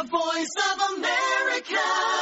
The Voice of America.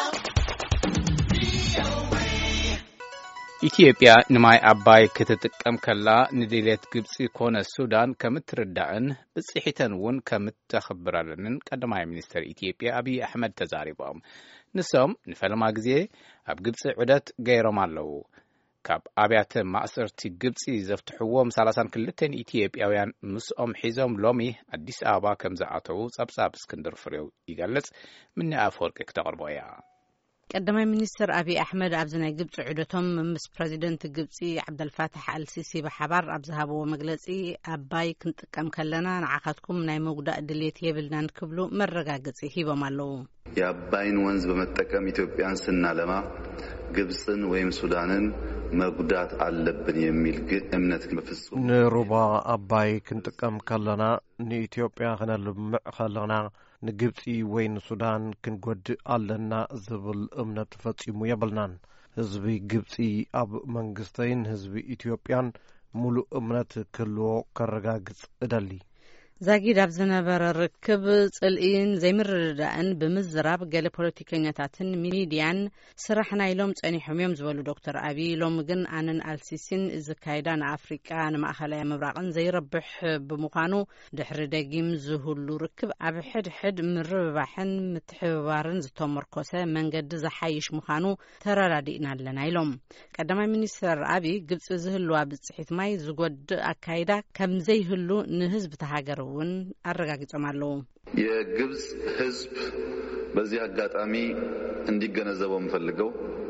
ኢትዮጵያ ንማይ አባይ ክትጥቀም ከላ ንድሌት ግብጽ ኮነ ሱዳን ከምትረዳእን ብጽሒተን ውን ከምትተኸብራለንን ቀዳማይ ሚኒስትር ኢትዮጵያ አብይ አሕመድ ተዛሪቦም ንሶም ንፈልማ ጊዜ ኣብ ግብጽ ዑደት ገይሮም ኣለዉ ካብ ኣብያተ ማእሰርቲ ግብጽ ዘፍትሕዎም 32 ኢትዮጵያውያን ምስኦም ሒዞም ሎሚ አዲስ አበባ ከም ዝኣተዉ ጸብጻብ እስክንድር ፍሬው ይገልጽ ምን ኣፈወርቂ ከተቀርቦያ ቀዳማይ ሚኒስትር አብይ አሕመድ ኣብ ዝናይ ግብጽ ዑደቶም ምስ ፕሬዚደንት ግብጽ ዓብደልፋታሕ አልሲሲ በሓባር ኣብ ዝሃበዎ መግለጺ አባይ ክንጥቀም ከለና ንዓኻትኩም ናይ መጉዳእ ድሌት የብልናን ክብሉ መረጋገጺ ሂቦም ኣለዉ። የአባይን ወንዝ በመጠቀም ኢትዮጵያን ስናለማ ግብጽን ወይም ሱዳንን መጉዳት አለብን የሚል እምነት በፍጹም ንሩባ አባይ ክንጥቀም ከለና ንኢትዮጵያ ከነልምዕ ከለና ንግብጽ ወይን ሱዳን ክንጎድእ ኣለና ዝብል እምነት ፈጺሙ የብልናን ህዝቢ ግብጽ ኣብ መንግስተይን ህዝቢ ኢትዮጵያን ሙሉእ እምነት ክልዎ ከረጋግጽ እደሊ ዛጊድ ኣብ ዝነበረ ርክብ ጽልኢን ዘይምርዳእን ብምዝራብ ገለ ፖለቲከኛታትን ሚድያን ስራሕና ኢሎም ጸኒሖም እዮም ዝበሉ ዶክተር አብይ ሎም ግን ኣነን አልሲሲን ዝካይዳ ንኣፍሪቃ ንማእኸላይ ምብራቕን ዘይረብሕ ብምዃኑ ድሕሪ ደጊም ዝህሉ ርክብ ኣብ ሕድሕድ ምርብባሕን ምትሕብባርን ዝተመርኮሰ መንገዲ ዝሓይሽ ምዃኑ ተረዳዲእና ኣለና ኢሎም ቀዳማይ ሚኒስትር አብይ ግብጽ ዝህልዋ ብጽሒት ማይ ዝጎድእ ኣካይዳ ከም ዘይህሉ ንህዝቢ ተሃገር ውን አረጋግጠም ኣለዉ። የግብጽ ህዝብ በዚህ አጋጣሚ እንዲገነዘበው ምፈልገው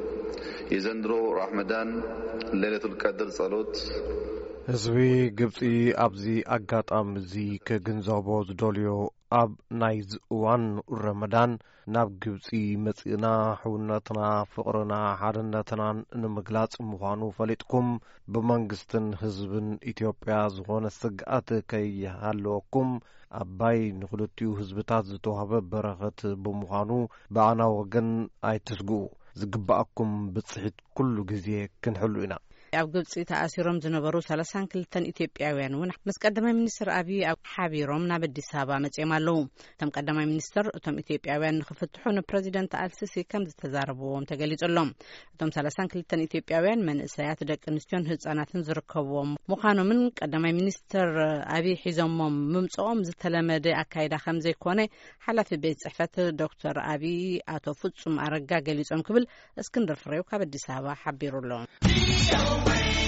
የዘንድሮ ረመዳን ለይለቱል ቀድር ጸሎት ህዝቢ ግብጽ ኣብዚ አጋጣሚ እዚ ከግንዘቦ ዝደልዮ ኣብ ናይ ዝእዋን ረመዳን ናብ ግብጽ መጽእና ሕውነትና ፍቅርና ሓድነትናን ንምግላጽ ምዃኑ ፈሊጥኩም ብመንግስትን ህዝብን ኢትዮጵያ ዝኾነ ስግኣት ከይሃለወኩም አባይ ንኽልቲኡ ህዝብታት ዝተዋህበ በረኸት ብምዃኑ በኣና ወገን ኣይትስግኡ ዝግባአኩም ብጽሒት ኩሉ ግዜ ክንሕሉ ኢና ኣብ ግብጽ ተኣሲሮም ዝነበሩ 32 ኢትዮጵያውያን ውን ምስ ቀዳማይ ሚኒስትር አብይ ኣብ ሓቢሮም ናብ አዲስ አበባ መጽኦም ኣለዉ እቶም ቀዳማይ ሚኒስትር እቶም ኢትዮጵያውያን ንኽፍትሑ ንፕሬዚደንት አልሲሲ ከም ዝተዛረብዎም ተገሊጹሎም እቶም 32 ኢትዮጵያውያን መንእሰያት ደቂ ኣንስትዮን ህጻናትን ዝርከብዎም ምዃኖምን ቀዳማይ ሚኒስትር አብይ ሒዞሞም ምምጽኦም ዝተለመደ ኣካይዳ ከም ዘይኮነ ሓላፊ ቤት ጽሕፈት ዶክተር አብይ አቶ ፍጹም አረጋ ገሊጾም ክብል እስክንድር ፍሬው ካብ አዲስ አበባ ሓቢሩሎም